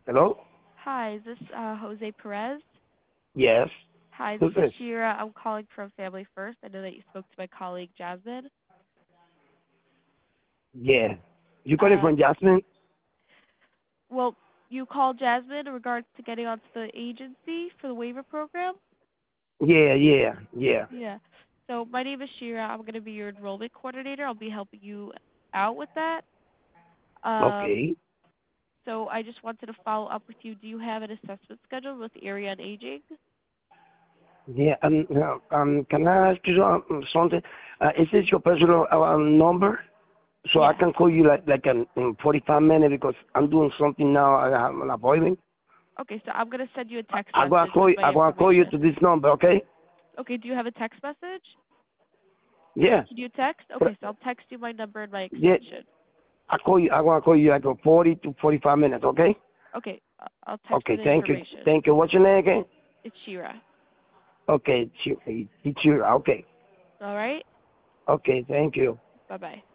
Hello? Hi, is this Jose Perez? Yes. Hi, this Who's is this? Shira. I'm calling from Family First. I know that you spoke to my colleague Jasmine. Yeah. You calling Uh, from Jasmine? well, you called Jasmine in regards to getting onto the agency for the waiver program? Yeah. Yeah. So my name is Shira. I'm going to be your enrollment coordinator. I'll be helping you out with that. Um, Okay. so I just wanted to follow up with you. Do you have an assessment scheduled with Area on Aging? Yeah. Can I ask you something? Is this your personal number? So I Yes. can call you like in 45 minutes because I'm doing something now. I have an appointment. Okay, so I'm going to send you a text I'm gonna message call with you. my I'm gonna call you information. to this number. Okay? Okay, do you have a text message? Yeah. Can you text? Okay, so I'll text you my number and my Yeah. extension. I call you. I'm gonna call you like 40 to 45 minutes. Okay? Okay, I'll text you Okay. the Thank you. information. Thank you. What's your name again? It's Shira. Okay. It's you. Okay. All right? Okay. Thank you. Bye-bye.